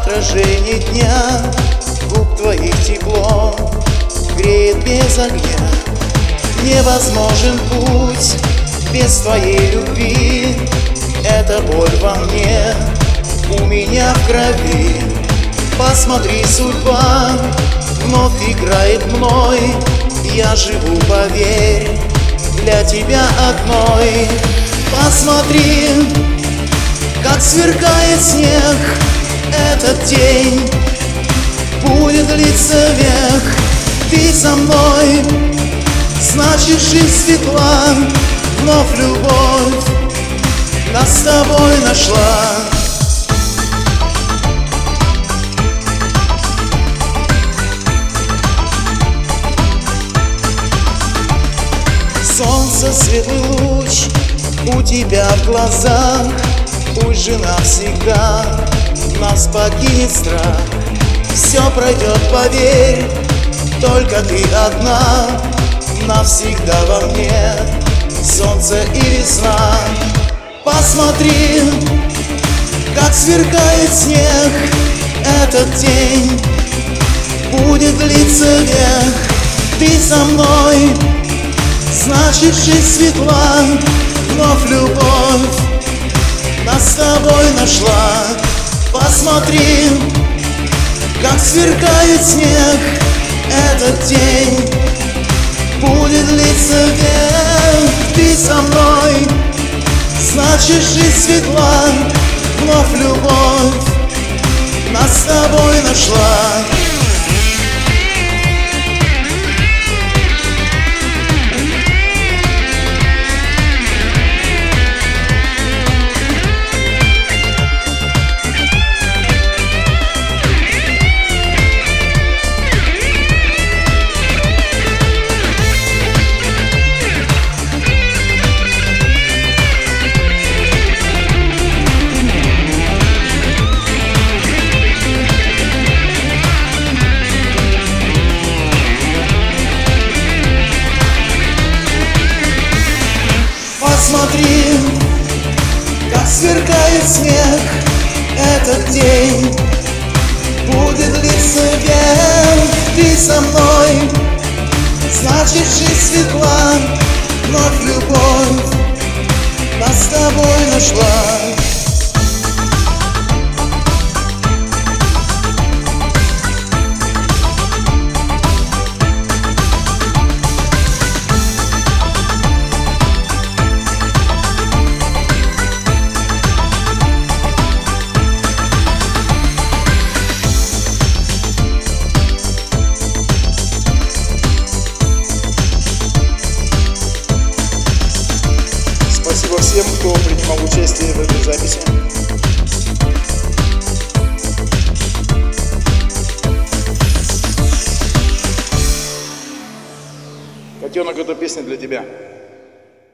отражение дня, губ твоих тепло греет без огня. Невозможен путь без твоей любви, это боль во мне, у меня в крови. Посмотри, судьба вновь играет мной, я живу, поверь, для тебя одной. Посмотри, как сверкает снег, этот день будет длиться век. Ты со мной, значит жизнь светла, вновь любовь нас с тобой нашла. Солнце, светлый луч у тебя в глазах, пусть же навсегда нас покинет страх. Все пройдет, поверь, только ты одна, навсегда во мне солнце и весна. Посмотри, как сверкает снег, этот день будет длиться век. Ты со мной, значит жизнь светла, вновь любовь нас с тобой нашла. Посмотри, как сверкает снег, этот день будет длиться век. Ты со мной, значит жизнь светла, вновь любовь нас с тобой нашла. Посмотри, как сверкает снег, этот день будет длиться век. Ты со мной, значит жизнь светла, вновь любовь нас с тобой нашла. Спасибо всем, кто принимал участие в этой записи. Котенок, эта песня для тебя.